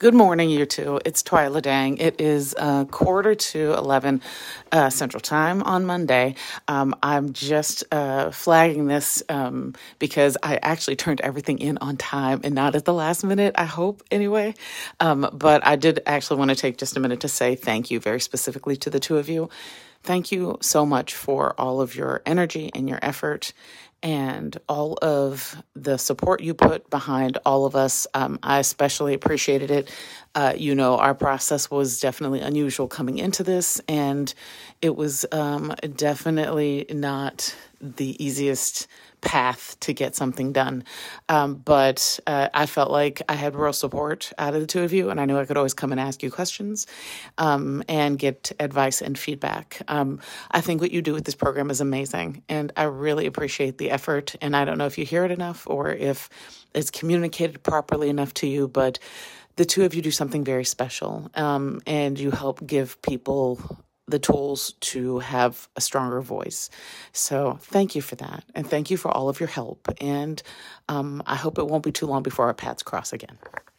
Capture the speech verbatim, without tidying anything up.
Good morning, you two. It's Twyla Dang. It is uh, quarter to eleven uh, Central Time on Monday. Um, I'm just uh, flagging this um, because I actually turned everything in on time and not at the last minute, I hope, anyway. Um, but I did actually want to take just a minute to say thank you very specifically to the two of you. Thank you so much for all of your energy and your effort and all of the support you put behind all of us. Um, I especially appreciated it. Uh, you know, our process was definitely unusual coming into this, and it was um, definitely not the easiest path to get something done. Um, but uh, I felt like I had real support out of the two of you, and I knew I could always come and ask you questions um, and get advice and feedback. Um, I think what you do with this program is amazing, and I really appreciate the effort. And I don't know if you hear it enough or if it's communicated properly enough to you, but the two of you do something very special, um, and you help give people the tools to have a stronger voice. So thank you for that. And thank you for all of your help. And um, I hope it won't be too long before our paths cross again.